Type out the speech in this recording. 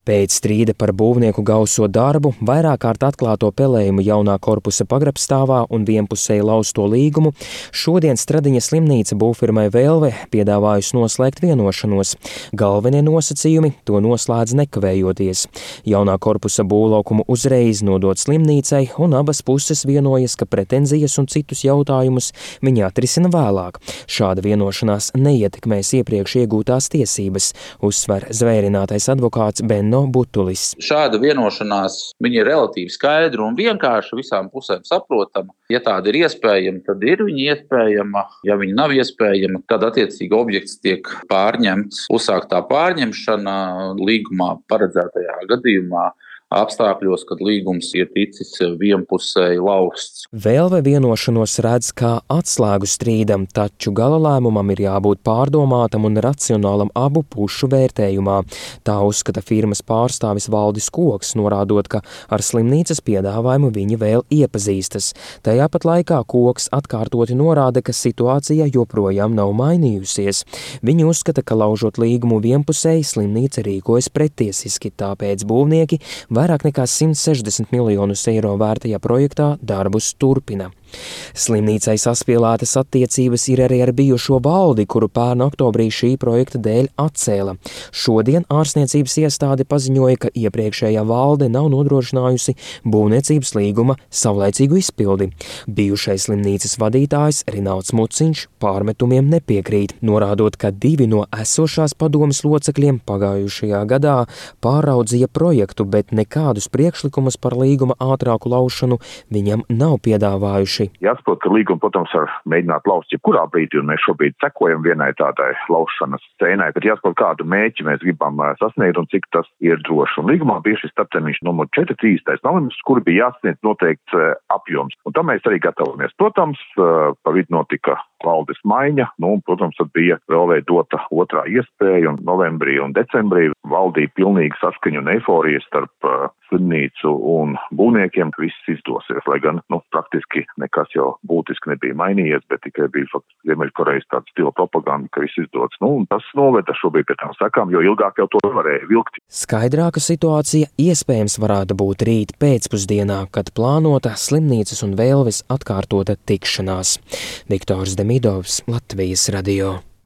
Pēc strīda par būvnieku gauso darbu, vairāk kārt atklāto pelējumu jaunā korpusa pagrabstāvā un vienpusēji lausto līgumu, šodien Stradiņa slimnīca būvfirmai Velve piedāvājusi noslēgt vienošanos. Galvenie nosacījumi to noslēdz nekavējoties. Jaunā korpusa būvlaukumu uzreiz nodot slimnīcai, un abas puses vienojas, ka pretenzijas un citus jautājumus viņi atrisina vēlāk. Šāda vienošanās neietekmēs iepriekš iegūtās tiesības, uzsver zvērinātais advokāts Butulis. Šāda vienošanās viņa ir relatīvi skaidra un vienkārša, visām pusēm saprotama. Ja tāda ir iespējama, tad ir viņa iespējama. Ja viņa nav iespējama, tad attiecīgi objekts tiek pārņemts. Uzsāktā pārņemšana līgumā paredzētajā gadījumā apstākļos, kad līgums ir ticis vienpusēji lausts. Velve vienošanos redz kā atslēgu strīdam, taču gala lēmumam ir jābūt pārdomātam un racionālam abu pušu vērtējumā. Tā uzskata firmas pārstāvis Valdis Koks, norādot, ka ar slimnīcas piedāvājumu viņi vēl iepazīstas. Tajā pat laikā Koks atkārtoti norāda, ka situācija joprojām nav mainījusies. Viņi uzskata, ka laužot līgumu vienpusēji slimnīca rīkojas pretiesiski, tāpēc būvnieki vairāk nekā 160 miljonus eiro vērtajā projektā darbus turpina. Slimnīcai saspīlētas attiecības ir arī ar bijušo valdi, kuru pērn oktobrī šī projekta dēļ atcēla. Šodien ārstniecības iestāde paziņoja, ka iepriekšējā valde nav nodrošinājusi būvniecības līguma savlaicīgu izpildi. Bijušais slimnīcas vadītājs Rinalds Muciņš pārmetumiem nepiekrīt, norādot, ka 2 no esošās padomes locekļiem pagājušajā gadā pāraudzīja projektu, bet nekādus priekšlikumus par līguma ātrāku laušanu viņam nav piedāvājuši. Jāsaprot, ka līgumu, protams, var mēģināt laust jebkurā brīdī, un mēs šobrīd sekojam vienai tādai laušanas scēnai, bet jāsaprot, kādu mērķi mēs gribam sasniegt un cik tas ir droši. Un līgumā bija šis starptermiņš numur 4.30. novembris, kuri bija jāsniedz noteikts apjoms. Un tam mēs arī gatavojamies. Protams, pa vidu notika valdes maiņa, un, protams, tad bija vēl dota otrā iespēja, un novembrī un decembrī valdīja pilnīgi saskaņa un eiforija starp slimnīcu un būvniekiem. Viss izdosies, lai gan, praktiski nekas jau būtiski nebija mainījies, bet tikai bija faktiski Ziemeļkorejas tāda stila propaganda, ka viss izdodas. Un tas noveda šobrīd pie tām sekām, jo ilgāk jau to varēja vilkt. Skaidrāka situācija iespējams varētu būt rīt pēcpusdienā, kad plānota slimnīcas un Velves atkārtota tikšanās. Viktors Demidovs, Latvijas radio.